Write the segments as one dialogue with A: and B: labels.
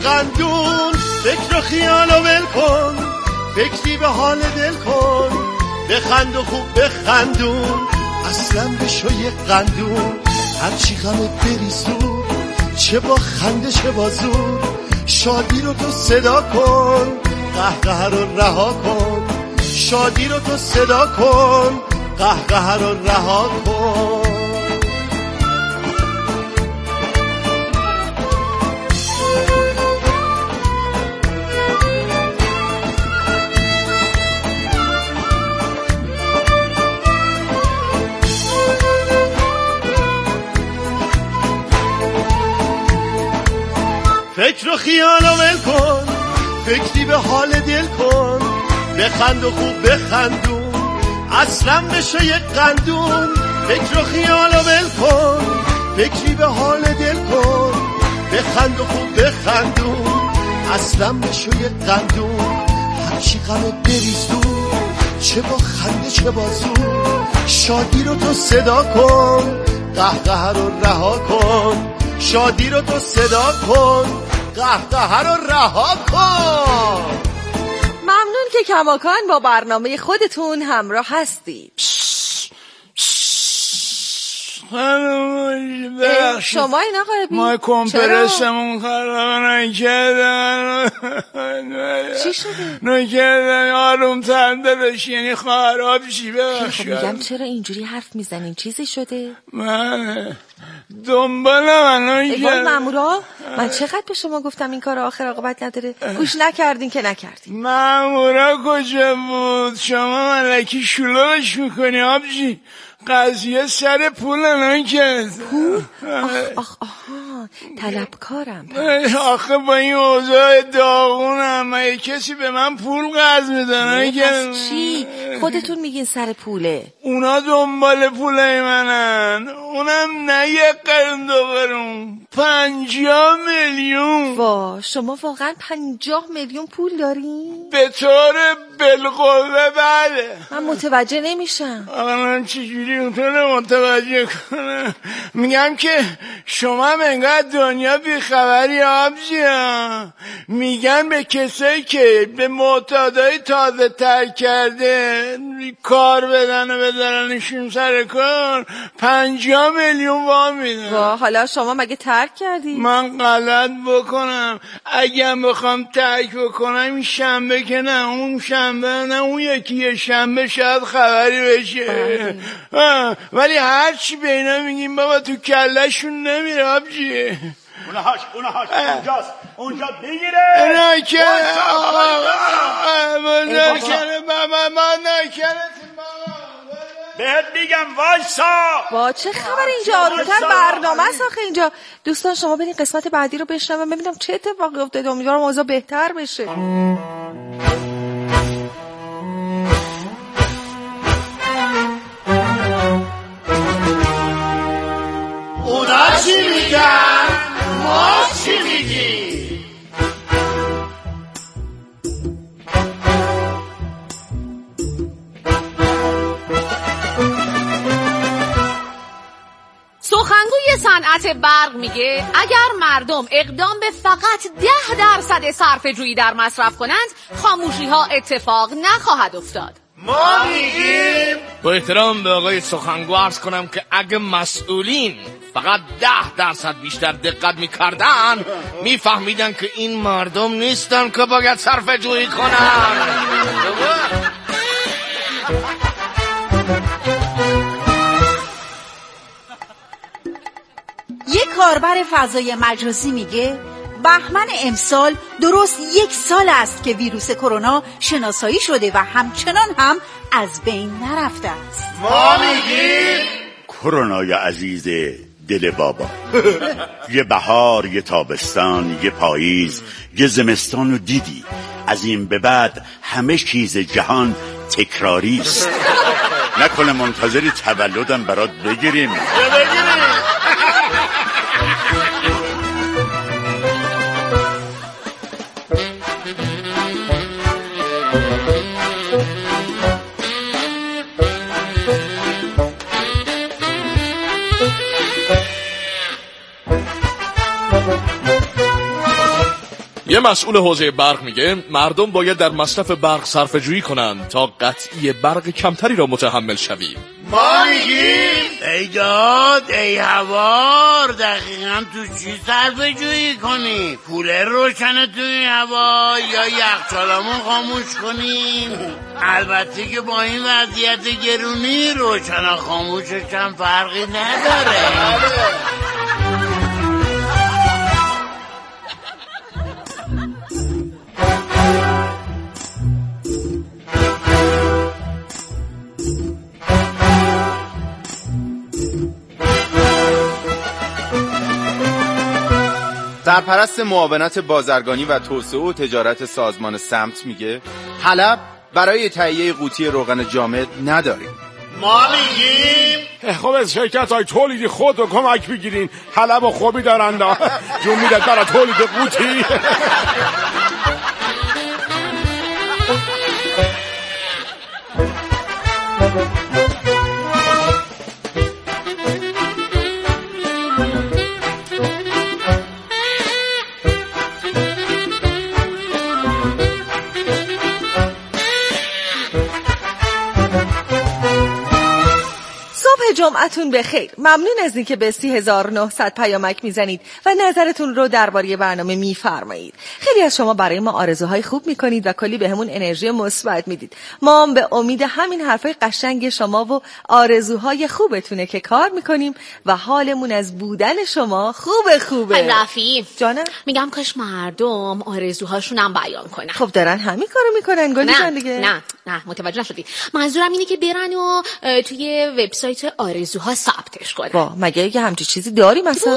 A: قندون، فکر و خیال و ول کن، فکری به حال دل کن، بخند و خوب بخندون، اصلا بشو یه قندون. هرچی غمت بریز دور، چه با خنده چه با زور، شادی رو تو صدا کن، قهقه رو رها کن، شادی رو تو صدا کن، قهقه رو رها کن. فکر و خیال و ول کن، فکری به حال دل کن، بخند و خوب بخندون، اصلا بشه یک قندون. فکر و خیال و ول کن، فکری به حال دل کن، بخند و خوب بخندون، اصلا بشه یک قندون. هرچی غمت بریز دور، چه با خنده چه با زور، شادی رو تو صدا کن، قهقه رو رها کن، شادی رو تو صدا کن، قهقه رو رها کن.
B: ممنون که کماکان با برنامه خودتون همراه هستید. شما این آقای بی
C: ما کمپرسمون خراب نکردن.
B: چی شده؟
C: نکردن آروم تندرش، یعنی خراب شی.
B: خب میگم چرا اینجوری حرف میزنین؟ چیزی شده؟
C: من دنبال من
B: ایوان مامورا، من چقدر به شما گفتم این کار آخر عاقبت نداره، گوش نکردین که نکردین.
C: مامورا کجا بود؟ شما ملکی شلوغش میکنی آبجی. قضیه سر پول نکرد.
B: پول؟ آها طلبکارم.
C: آخه با این اوضاع داغونم، مگه کسی به من پول قرض میده؟
B: پس چی؟ خودتون میگین سر پوله.
C: اونا دنبال پوله منن، اونم نه یک قرن 2 قرون، 50 میلیون.
B: وا، شما واقعا 50 میلیون پول دارین؟
C: به طور بالقوه بله.
B: من متوجه نمیشم.
C: من چجوری اونطور متوجه کنم؟ میگم که شما هم انگار دنیا بیخبری آبجی ها. میگن به کسایی که به معتادای تازه ترک کرده کار بدن و بذارنشون سر کار 50 میلیون وام میدن.
B: وا، حالا شما مگه ترک کردی؟
C: من غلط بکنم اگه بخوام ترک بکنم این شنبه که نه، اون شنبه نه، اون یکی شنبه شاید خبری بشه. ولی هرچی به اینا میگیم بابا تو کلشون نمیره آبجی.
D: اونهاش اونجاست، اونجا بگیره.
C: نکره بابا، من نکره
D: بهت میگم وایسا.
B: وا، چه خبر اینجا؟ آرومتر برنامه است آخه اینجا. دوستان شما برین قسمت بعدی رو بشنویم ببینم چه اتفاقی افتاده. امیدوارم اوضاع بهتر بشه.
A: اونا چی میگن؟ ما چی میگیم؟
E: سخنگوی صنعت برق میگه اگر مردم اقدام به فقط 10% صرفه‌جویی در مصرف کنند، خاموشی ها اتفاق نخواهد افتاد.
A: ما میگیم
F: با احترام به آقای سخنگو عرض کنم که اگه مسئولین فقط 10% بیشتر دقت میکردن میفهمیدن که این مردم نیستن که باید صرفه جویی کنن.
G: یک کاربر فضای مجازی میگه بهمن امسال درست 1 سال است که ویروس کرونا شناسایی شده و همچنان هم از بین نرفته است.
A: ما میگیم
D: کرونای عزیز دل بابا، یه بهار، یه تابستان، یه پاییز، یه زمستان و دیدی. از این به بعد همه چیز جهان تکراری است. نکنه منتظری تولدم برات بگیریم.
F: یه مسئول حوزه برق میگه مردم باید در مصرف برق صرفه‌جویی کنند تا قطعی برق کمتری را متحمل شویم.
C: ما میگیم
H: ای داد ای هوار، دقیقا تو چی صرفه‌جویی کنی؟ کولر روشنه توی هوا یا یخچالمون خاموش کنیم؟ البته که با این وضعیت گرونی روشن خاموشش هم فرقی نداره.
I: سرپرست معاونت بازرگانی و توسعه و تجارت سازمان سمت میگه حلب برای تهیه قوطی روغن جامد نداریم.
C: ما میگیم
J: خب از شرکت‌های تولیدی خود رو کمک بگیرین، حلب و خوبی دارن جون میدد برای تولید قوطی.
B: جمعتون بخیر. ممنون از اینکه به 3900 پیامک میزنید و نظرتون رو درباره برنامه میفرمایید. خیلی از شما برای ما آرزوهای خوب میکنید و کلی بهمون انرژی مثبت میدید. ما هم به امید همین حرفای قشنگ شما و آرزوهای خوبتونه که کار میکنیم و حالمون از بودن شما خوبه.
E: رفی
B: جانم
E: میگم کاش مردم آرزوهاشون هم بیان کنن.
B: خب دارن همین کارو میکنن گلی جان دیگه.
E: نه متوجه نشدی. منظورم اینه که برن و توی وبسایت آرزوها ثبتش کنن.
B: وا مگه یه همچین چیزی داری مثلا؟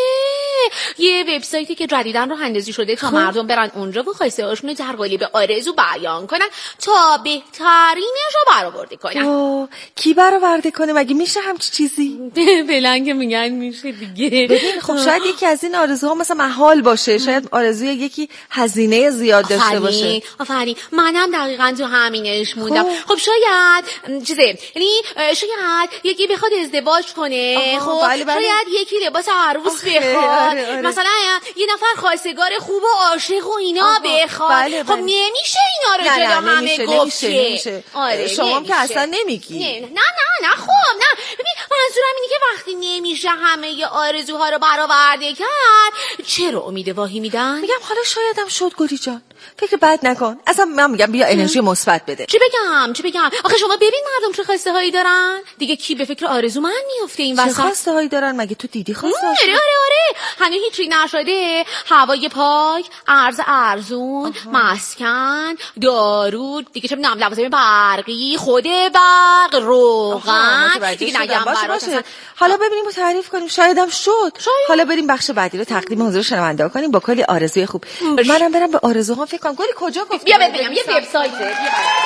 E: یه وبسایتی که جدیدن راه اندازی شده تا مردم برن اونجا و خواسته هاشون رو در قالب آرزو بیان کنن تا بهترینش رو برآورده کنن.
B: کی برآورده کنه؟ مگه میشه همچین چیزی؟
E: فعلا که میگن میشه دیگه.
B: ببین خب شاید یکی از این آرزوها مثلا محال باشه، شاید آرزوی یکی هزینه زیاد داشته باشه.
E: آفرین منم دقیقاً تو همینش موندم. خب شاید یعنی شاید یکی بخواد ازدواج کنه. خب
B: بله.
E: شاید یکی لباس عروس بخواد. مثلا یه نفر خواستگار خوب و عاشق و اینا بخواد.
B: بله.
E: خب نمیشه اینا رو جدا همه گفت.
B: نمیشه. شما که اصلا نمیگی.
E: نه خب نه. ببین منظورم اینه که وقتی نمیشه همه ی آرزوها رو برآورده کرد چرا امید واهی میدن؟
B: میگم حالا شایدم شد گلی جان. فکر بد نکن. اصلا من میگم بیا انرژی مثبت بده.
E: چی بگم؟ آخه شما ببین مردم چه خواسته هایی دارن. دیگه کی به فکر آرزو من میفته این وسط؟
B: چه خواسته هایی دارن؟ مگه تو دیدی خواسته؟
E: آره. هنوز هیچی نشده. هوای پاک، ارز ارزون، مسکن، دارو، دیگه چه میدونم لوازم برقی، خود برق، روغن. دیگه نگم
B: باشه. حالا ببینیم و تعریف کنیم. شایدم شد. حالا بریم بخش بعدی رو تقدیم حضور شنونده کنیم با کلی آرزوی خوب. منم برم به آرزوهام فکر کنم. گلی کجا گفتی؟
E: بیا بگم یه وبسایته.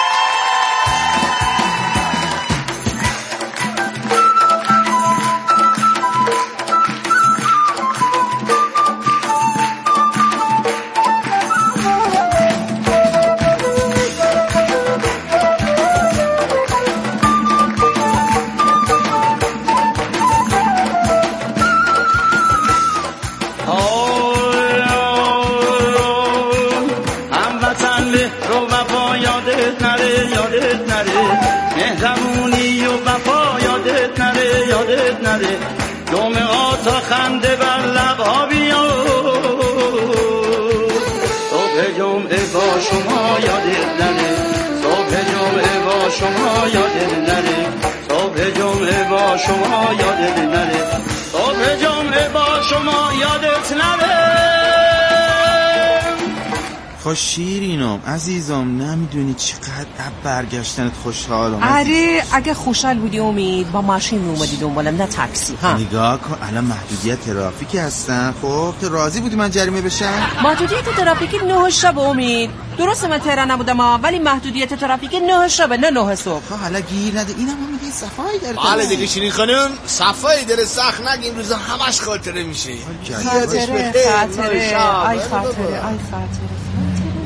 K: تا خنده بر لبها بیاد صبح جمعه با شما یادت نره صبح جمعه با شما یادت نره صبح جمعه با شما یادت نره صبح جمعه با شما یادت نره.
L: خوش شیرینم عزیزم، نمیدونی چقدر برگشتنت خوشحالم.
M: آره اگه خوشحال بودی امید با ماشین اومدی دنبالم نه تاکسی ها.
L: نگاه کن الان محدودیت ترافیکی هستن. خب تو راضی بودی من جریمه بشم؟
M: محدودیت ترافیکی 9 شب امید. درسته من تهران نبودم ولی محدودیت ترافیکی 9 شب نه 9 صبح.
L: حالا گیر نده اینم هم میگه صفایی داره.
F: حالا دیگه شیرین خانم صفایی داره سخت نگین روزا همش خاطره میشه.
M: خاطره آی خاطره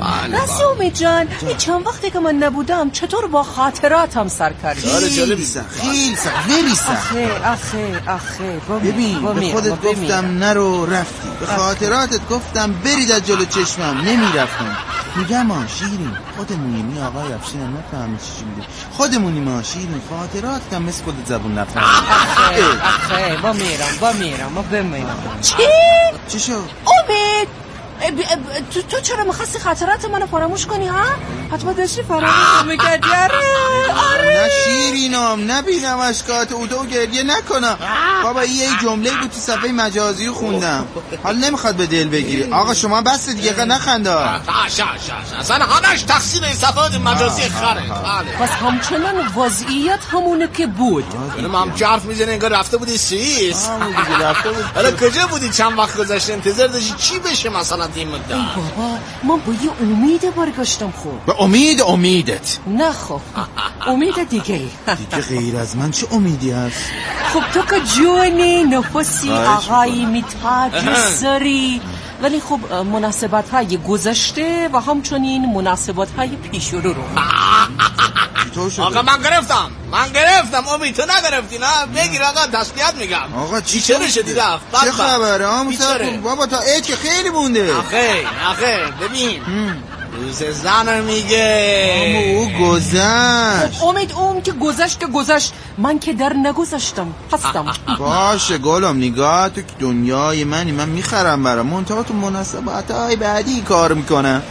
M: راستی امید جان این چند وقتی که من نبودم چطور با خاطراتم سر کردی؟
L: خیلی سخت
M: آخه
L: ببین به خودت گفتم نرو رفتی، به خاطراتت گفتم برید از جلو چشمم نمیرفتم. میگم ما شیرین خودمونیم، این آقای افشین نفهمی چی میگه، خودمونیم ما شیرین، خاطرات کم مثل خودت زبون نفهمی.
M: آخه با میرم
L: چی شد؟
M: امید تو چرا میخواستی خاطرات منو فراموش کنی ها؟ حتما داشتی فراموش میکردی.
L: نه شیرینم نبینم اشکات او تو گریه نکنم بابا. یه جمله بود تو صفحه مجازی خوندم، حالا نمیخواد به دل بگیری. آقا شما بس دیگه نخنده.
F: اصلا همش تقصیر این صفحات مجازی خره.
M: بس همچنان وضعیت همونه که بود.
F: من حرف میزنه انگار رفته بودی سوئیس. حالا کجا بودی چند وقت گذشته؟ انتظار داشتی چی بشه مثلا این مدت؟
M: بابا من با یه امید برگشتم. خوب
L: به امیدت؟
M: نه خب امید دیگه
L: غیر از من چه امیدی هست؟
M: خب تو که جونی نفسی آقای میتاج سری، ولی خب مناسبت های گذشته و همچنین مناسبت های پیش رو
F: آقا من گرفتم امید تو نگرفتی نه؟ بگیر آقا تسلیت میگم.
L: آقا چی
F: شدی رفت؟
L: چه خبره بابا تا عید که خیلی مونده.
F: آخه ببین روز زن میگه
L: او گذشت.
M: امید اون که گذشت من که در نگذشتم هستم.
L: باشه گلم نگاه تو که دنیای منی، من میخرم برام منتها تو مناسبت های بعدی کار میکنم.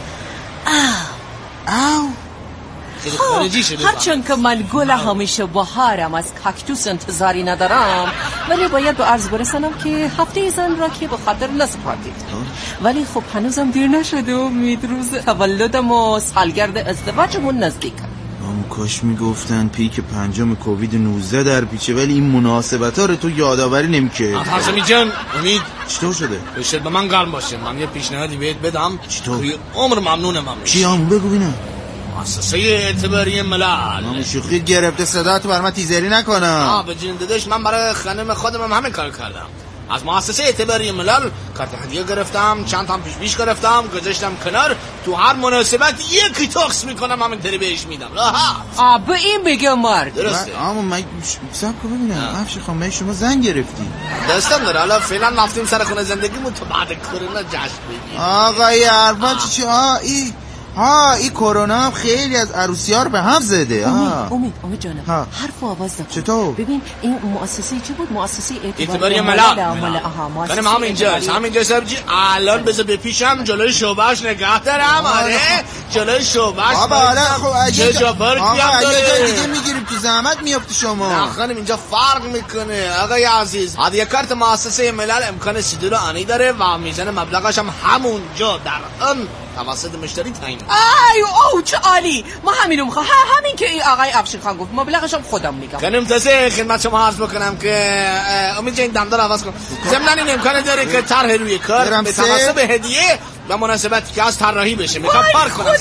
M: هرچند که من گل همیشه بهارم از کاکتوس انتظاری ندارم، ولی باید به عرض برسانم که هفته زن را که به خاطر نسپردید. ولی خب هنوزم دیر نشده. امید روز تولدم و سالگرد ازدواجمون نزدیک.
L: کاش میگفتن پیک 5 کووید 19 در پیچه، ولی این مناسبت ها رو تو یادآوری نمی‌کرد.
F: حسمی جان امید
L: چطور شده؟
F: بشه به من گرم باشه. من یه پیشنهادی بهت بدم.
L: چطور؟
F: عمر ممنونم.
L: چی هم بگو بینم.
F: مؤسسه اعتباری ملل.
L: من شوخی گرفته صداتو بر من تیزری نکنم.
F: به جون داداش من برای خانم خودم همین کار کردم. از مؤسسه اعتباری ملل کارت هدیه گرفتم، چند تا پیش گرفتم، گذاشتم کنار. تو هر مناسبت یکی تاکس میکنم همینطوری بهش میدم. راحت.
M: به این بگه مرد.
F: درسته.
L: اما من سب کن ببینم افشین خانم شما زن گرفتی؟
F: دستم داره. حالا فعلا رفتیم سر خونه زندگیمون تو بعد کرونا جشن بگیریم.
L: آقا یه حرفا چی این کرونا هم خیلی از عروسی‌ها رو به هم زده.
M: امید جانم حرف آواز نکن.
L: چطور؟
M: ببین این مؤسسه چی بود؟ مؤسسه
F: اعتباری ملل. خانم همینجا سبجی الان بذار بپیشم جلوی شعبه‌اش نگاه دارم. آره جلوی شعبه‌اش.
L: بابا حالا
F: چه جا پارک میام داره.
L: دیگه میگیریم تو زحمت میافتی شما.
F: نه خانم اینجا فرق میکنه. آقای عزیز هدیه کارت مؤسسه ملل امکان صدور آنی داره و میزان مبلغش هم همونجا در آن توسط مشتری تعیین.
M: چه عالی. ما همینو میخوام. همین که این آقای افشین خان گفت مبلغش هم خودم میگم.
F: کنم تازه خدمت شما عرض بکنم که امید جان دمدار عوض کن. ضمن این امکان داره که طرح روی کار به توسط هدیه و مناسبتی که از طراحی بشه میخوام پارک کنم.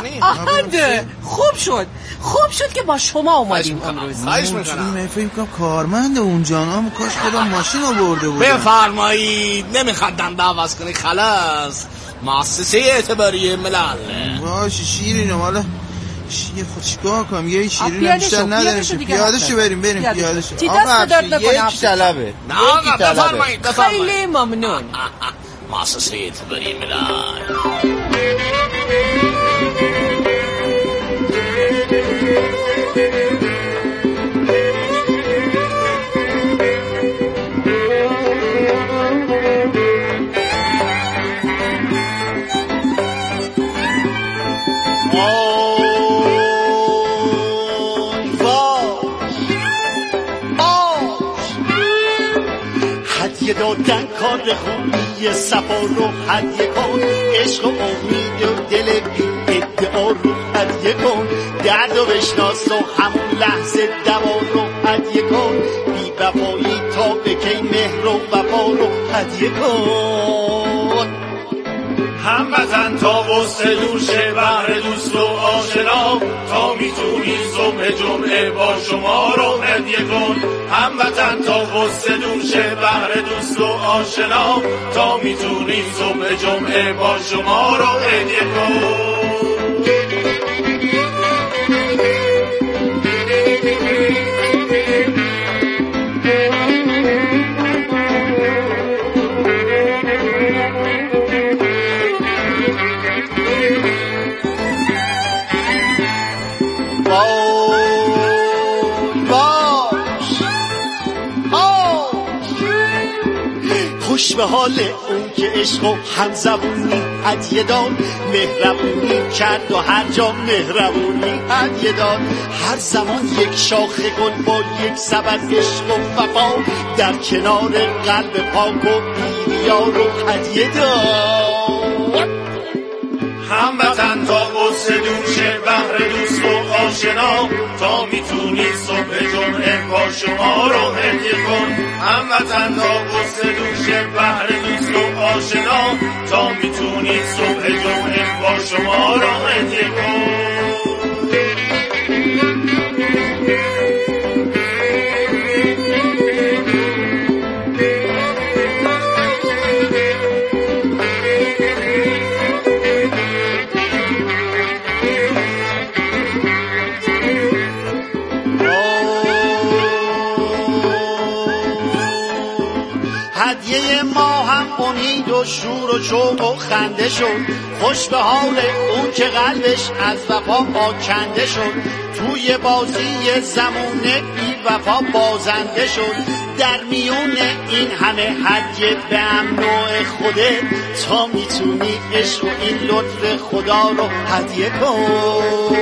M: خوب شد که با شما اومدیم امروز.
F: خواهش میکنم.
L: من فکر کنم کارمند اونجا اما کاش خودم ماشین آورده بودم.
F: بفرمایید. نمیخواد دنده عوض کنی خلاص. مؤسسه اعتباری ملل.
L: باشه شیرینم حالا یه خود چیکار کنم؟ یه شیرینم بیشتر نداریم. پیاده شو بریم پیاده شو.
M: آقا
L: یک طلبه.
F: نه آقا بفرمایید.
M: خیلی ممنون.
F: مؤسسه اعتباری ملل.
A: هدیه دادن کار خوبی صفا رو هدیه کن، عشق و امید و دل بی ادعا رو هدیه کن، درد و بشناس و همون لحظه دوا رو هدیه کن، بی وفایی تا به کی مهر و وفا رو هدیه کن.
N: هموطن تا وسط دوشه بهر دوست و آشنا، تا میتونی صبح جمعه با شما رو هدیه کن. هموطن تا وسط دوشه بهر دوست و آشنا، تا میتونی صبح جمعه با شما رو هدیه کن.
A: خوش به حال اون که عشق و همزبونی هدیه داد، مهربونی کرد و هر جا مهربونی هدیه داد. هر زمان یک شاخه گل با یک سبد عشق و وفا در کنار قلب پاک و بی‌ریا رو هدیه داد.
N: هموطن تا قدس دوشه بهر دوست و آشنا، تا میتونی صبح جمعه با شما رو هدیه کن. هموطن تا قدس دوشه بهر دوست و آشنا، تا میتونی صبح جمعه با شما رو هدیه کن.
A: هدیه ما هم امید و شور و شوق و خنده شد، خوش به حال اون که قلبش از وفا آکنده شد. توی بازی زمونه بی وفا بازنده شد، در میون این همه هدیه به امنوع خودت، تا میتونی عشق و این لطف خدا رو هدیه کن.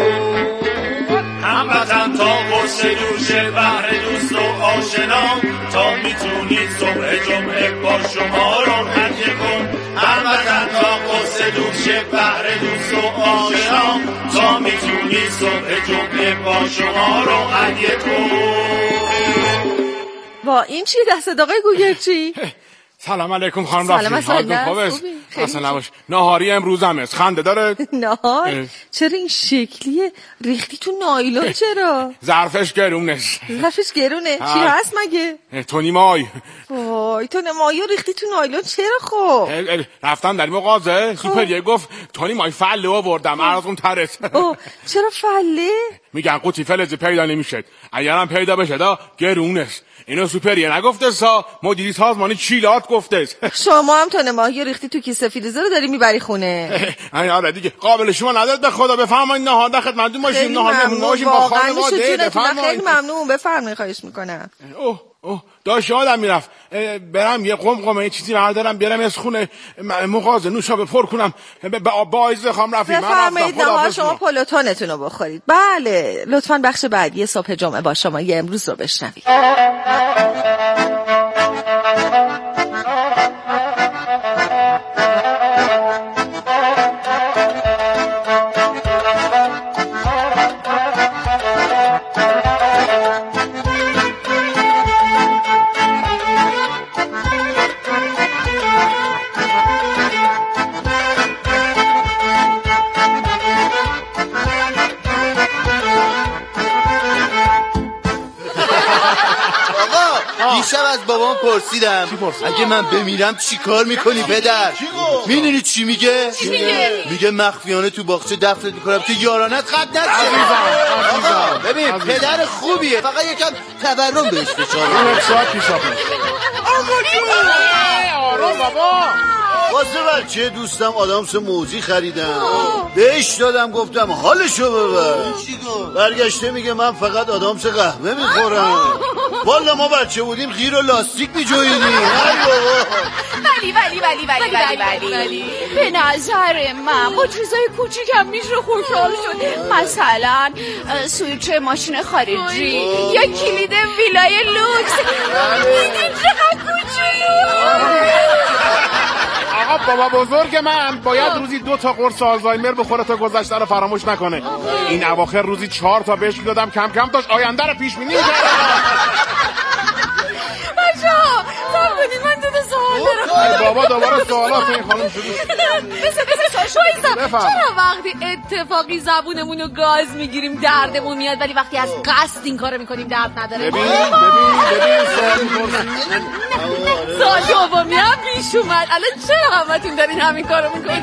N: هموطن تا قدس دوشه بهر دوست و آشنا، تا میتونی صبح جمعه با شما رو هدیه کن. هموطن تا قدس دوشه بهر دوست و آشنا، تا میتونی صبح جمعه با شما رو هدیه کن.
B: با این چی دست دقای گوگرچی؟
J: سلام علیکم خانم رفیق، حالتون خوبه؟ اصلا نباش. ناهاری امروزم است، خنده داره؟
B: ناهار؟ چرا این شکلیه؟ ریختی تو نایلون چرا؟
J: ظرفش گرونه.
B: ظرفش گرونه؟ چی هست مگه؟
J: تونی مای.
B: وای تونی مای ریختی تو نایلون چرا خب؟
J: رفتم در مغازه، سوپریه گفت تونی مای فله آوردم، ارزون ترست.
B: چرا فله؟
J: میگن قوطی فلزی پیدا نمیشه، اگرم پیدا بشه دا گرونه. اینو سوپریه نگفته سا، مدیری سازمانی چیلات گفته.
B: شما هم تونه ماهی رختی تو کیسه فریزر رو داری میبری خونه.
J: آره دیگه قابل شما ندارد به خدا. بفرمایید نهار در خدمتتون باشیم، نهار مهمون باشیم با خانواده.
B: بفرمایید. خیلی ممنون، بفرمایید، خواهش میکنم.
J: داشت یادم میرفت برم یه قمقمه یه چیزی بردارم بیارم از خونه مغازه نوشابه پر کنم با عایزه خام رفیق.
B: بفرمایید نهار شما پلوتونتون رو بخورید. بله لطفاً بخش بعدی صبح جمعه با شما یه امروز رو بشنوید.
L: دیشب از بابام پرسیدم اگه من بمیرم چی کار میکنی پدر؟ میدونی چی میگه؟ میگه مخفیانه تو باغچه دفنت میکنم که یارانت خط نشه. عزیزم ببین پدر خوبیه، فقط یکم تورم بهش بشاره.
A: آروم بابا. واسه بچه دوستم آدامس موزی خریدم، بهش دادم گفتم حالشو ببر. برگشته میگه من فقط آدامس قهوه میخورم. والا ما بچه بودیم غیر و لاستیک میجویدیم.
E: ولی به نظر من با چیزای کوچیکم میشه خوشحال شد. مثلا سویچ ماشین خارجی یا کلید ویلای لوکس. دیدین چقدر کوچولو.
J: آقا بابا بزرگ من باید روزی 2 تا قرص آلزایمر بخوره تا گذشته رو فراموش نکنه. این اواخر روزی 4 تا بهش میدادم، کم کم داشت آینده رو پیش بینی می‌کرد.
E: بچه‌ها صبر کنید من 2 تا سوال دارم.
J: بابا دوباره سوالات این خانم شروع
E: چرا وقتی اتفاقی زبونمون رو گاز میگیریم دردمون میاد، ولی وقتی از قصد این کارو میکنیم درد نداره؟
J: ببین
E: سوال دومی هم پیش اومد. الان چرا همتون دارین همین کارو میکنید؟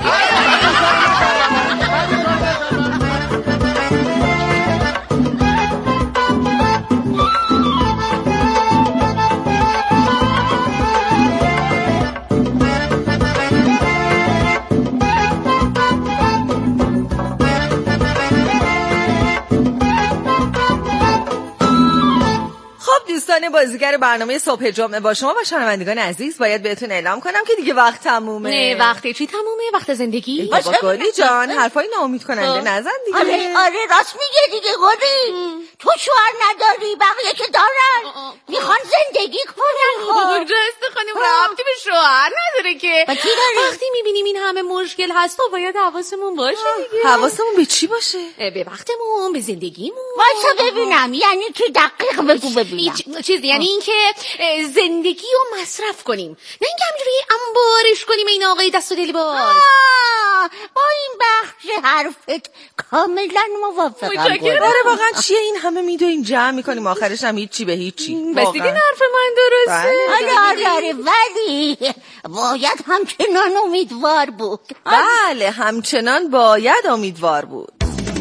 B: بازیگر برنامه صبح جمعه با شما و شنوندگان عزیز باید بهتون اعلام کنم که دیگه وقت تمومه.
E: نه وقتی چی تمومه؟ وقت زندگی؟
B: بابا گلی جان حرفای ناامید کننده نزن دیگه.
G: آره راست میگه دیگه گلی. تو شوهر نداری بقیه که دارن میخوان زندگی کنن.
E: خب درسته خانم ربطی به شوهر نداره که. وقتی میبینیم این همه مشکل هست و باید حواسمون باشه دیگه.
B: حواسمون به چی باشه؟
E: به وقتمون، به زندگیمون.
G: واسه ببینم یعنی چی دقیق بگو ببینم.
E: چیز یعنی این که زندگی رو مصرف کنیم، نه اینکه همینجوری انبارش کنیم. این آقای دست و دل باز.
G: با این بخش حرفت کاملا موافقم.
B: آره واقعا چیه این همه میدویم جمع میکنیم آخرش هم هیچی به هیچی.
E: بس دیدین حرف من درسته؟
G: آره ولی باید همچنان امیدوار بود.
B: بله همچنان باید امیدوار بود.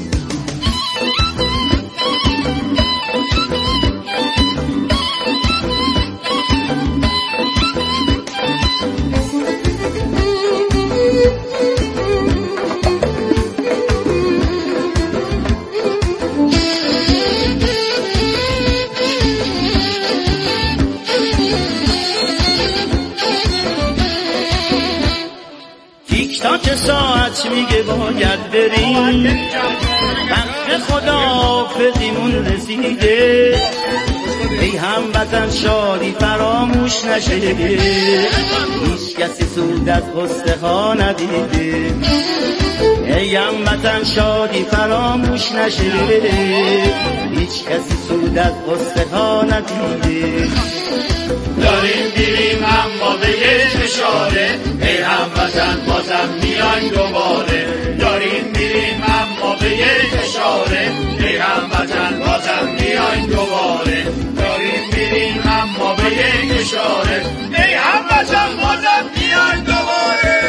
K: تاک ساعت میگه باید بریم، وقت خداحافظیمون رسیده. ای هموطن شادی فراموش نشه، هیچ کسی سود از قصه ها ندیده. ای هموطن شادی فراموش نشه، هیچ کسی سود از قصه ها ندیده.
N: داریم دیریم اما به یک اشاره، ای هموطن بازم میایم دوباره. داریم دیریم اما به یک اشاره، ای هموطن بازم میایم دوباره. داریم دیریم اما به یک اشاره، ای هموطن بازم میایم دوباره.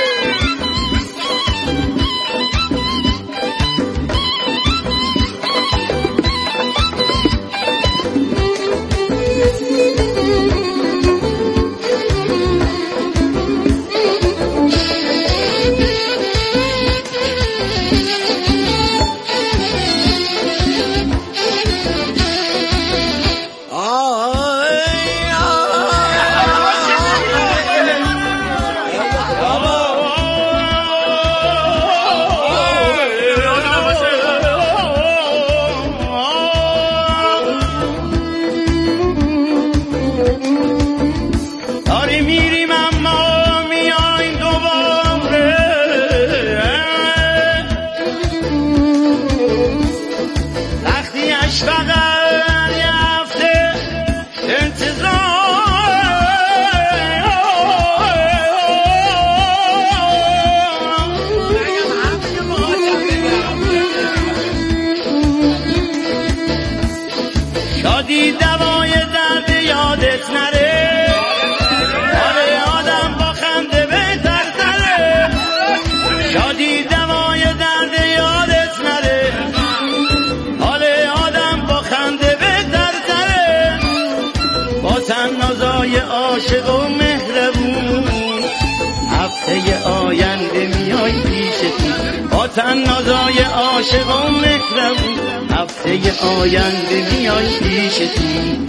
K: شادی دوای درد یادت نره، حال آدم با خنده بهتر تره. شادی دوای درد یادت نره، حال آدم با خنده بهتر تره. با تنازای عاشق و مهربون هفته آینده میای پیشتون. با تنازای عاشق و مهربون هفته آینده میای پیشتون.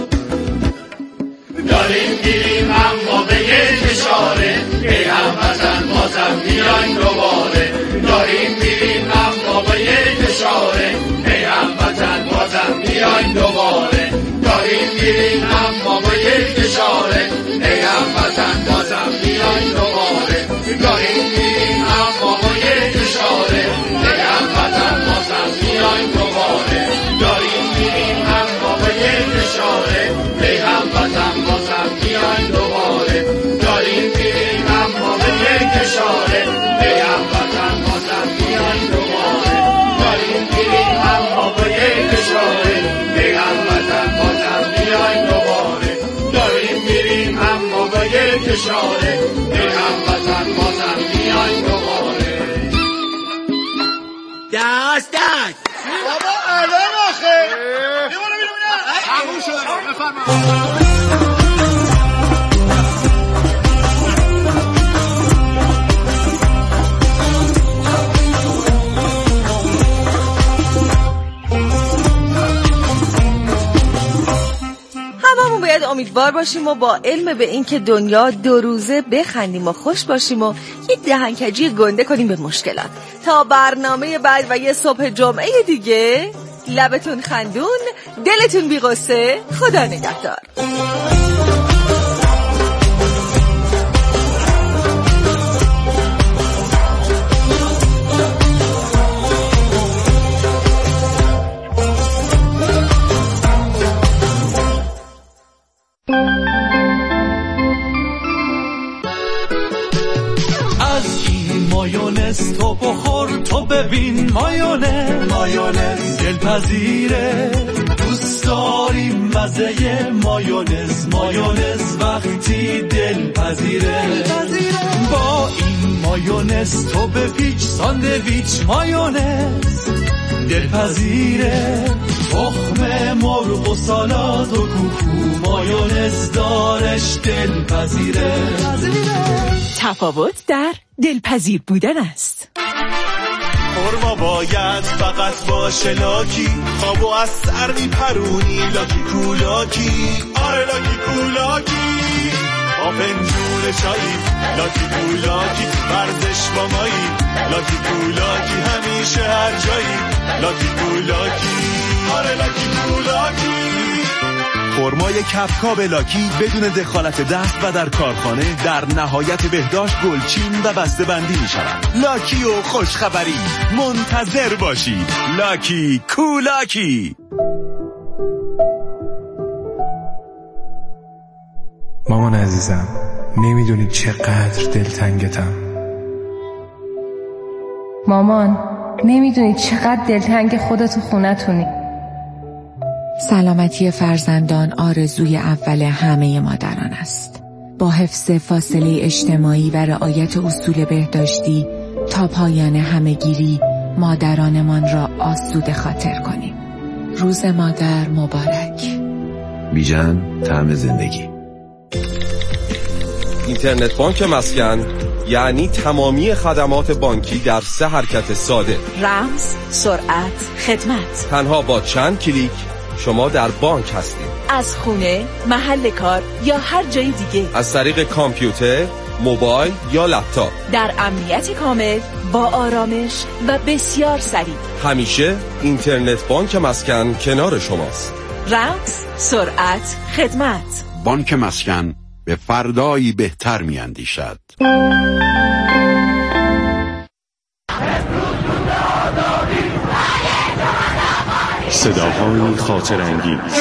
N: داریم دیریم اما به یک اشاره، ای هموطن بازم میایم دوباره. داریم دیریم اما به یک اشاره، ای هموطن بازم میایم دوباره. داریم دیریم اما به یک اشاره، ای هموطن بازم میایم دوباره. داریم دیریم اما به یک اشاره، ای هموطن بازم میایم دوباره. داریم دیریم اما به یک اشاره، ای هموطن بازم میایم دوباره. داریم دیریم اما به یک اشاره، ای هموطن بازم میایم دوباره. داریم دیریم اما به یک اشاره، ای هموطن بازم میایم دوباره. داریم دیریم اما به یک اشاره، ای هموطن بازم میایم دوباره.
H: دست
C: بابا الان آخه بیمونه بیرون تموم شده. بفرمایید.
B: امیدوار باشیم و با علم به این که دنیا 2 روزه بخندیم و خوش باشیم و یه دهنکجی گنده کنیم به مشکلات. تا برنامه بعد و یه صبح جمعه دیگه، لبتون خندون، دلتون بی غصه. خدا نگهدار.
O: مایونز تو بخور تو ببین مایونز دلپذیره دوست داریم مزه مایونز وقتی دلپذیره با این مایونز تو بپیچ ساندویچ مایونز دلپذیره تخم مرغ و سالاد و کوکو مایونز دارش دلپذیره
P: تفاوت در دلپذیر بودن است.
N: خورما باید فقط باشه لاکی، خوابو از سر میپرونی لاکی کولاکی، آره لاکی کولاکی، با پنجون چایی لاکی کولاکی، ورزش با مایی لاکی کولاکی، همیشه هر جایی لاکی کولاکی، آره لاکی کولاکی.
Q: خرمای کپکاب لاکی بدون دخالت دست و در کارخانه در نهایت بهداشت گلچین و بسته بندی می شود. لاکی و خوشخبری منتظر باشید. لاکی کولاکی.
R: مامان عزیزم، نمیدونی چقدر دلتنگتم.
S: مامان، نمیدونی چقدر دلتنگ خودت و خونتونی.
T: سلامتی فرزندان آرزوی اول همه مادران است. با حفظ فاصله اجتماعی و رعایت اصول بهداشتی تا پایان همه‌گیری مادرانمان را آسوده خاطر کنیم. روز مادر مبارک.
U: بیژن، طعم زندگی.
V: اینترنت بانک مسکن یعنی تمامی خدمات بانکی در 3 حرکت ساده.
G: رمز، سرعت، خدمت.
V: تنها با چند کلیک شما در بانک هستید.
G: از خونه، محل کار یا هر جای دیگه.
V: از طریق کامپیوتر، موبایل یا لپتاپ.
G: در امنیت کامل، با آرامش و بسیار سریع.
V: همیشه اینترنت بانک مسکن کنار شماست.
G: رمز، سرعت، خدمت.
D: بانک مسکن به فردایی بهتر می‌اندیشد.
W: صداهای خاطر انگیز،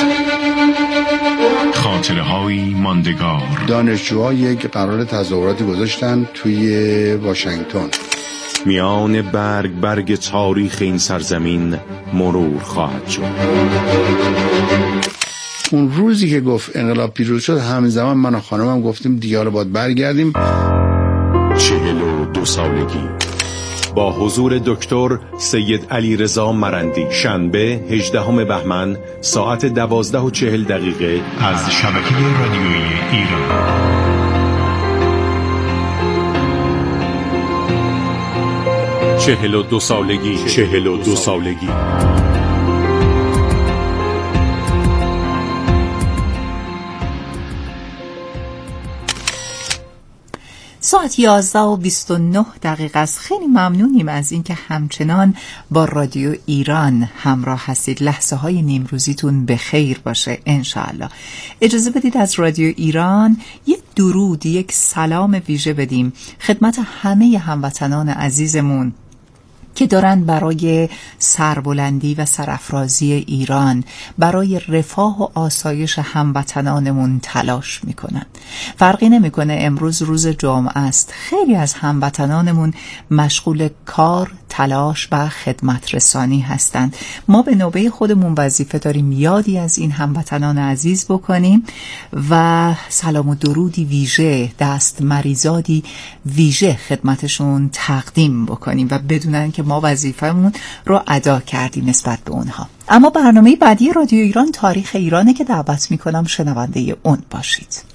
W: خاطرهایی ماندگار.
X: دانشجوها یک قرار تظاهراتی گذاشتن توی واشنگتن.
W: میان برگ تاریخ این سرزمین مرور خواهد شد.
X: اون روزی که گفت انقلاب پیروز شد، همزمان من و خانمم گفتیم دیگه حالا باید برگردیم.
W: 42 سالگی با حضور دکتر سید علیرضا مرندی، شنبه 18 بهمن ساعت 12:40 از شبکه رادیویی ایران. 42 سالگی.
Y: ساعت 11:29 است. خیلی ممنونیم از اینکه همچنان با رادیو ایران همراه هستید. لحظه های نیمروزیتون به خیر باشه انشاءالله. اجازه بدید از رادیو ایران یک درود، یک سلام ویژه بدیم خدمت همه هموطنان عزیزمون که دارن برای سربلندی و سرافرازی ایران، برای رفاه و آسایش هموطنانمون تلاش میکنن. فرقی نمیکنه امروز روز جمعه است، خیلی از هموطنانمون مشغول کار، تلاش و خدمت رسانی هستند. ما به نوبه خودمون وظیفه داریم یادی از این هموطنان عزیز بکنیم و سلام و درودی ویژه، دست مریزادی ویژه خدمتشون تقدیم بکنیم و بدونن که ما وظیفه‌مون رو ادا کردیم نسبت به اونها. اما برنامه بعدی رادیو ایران تاریخ ایرانه که دعوت میکنم شنونده اون باشید.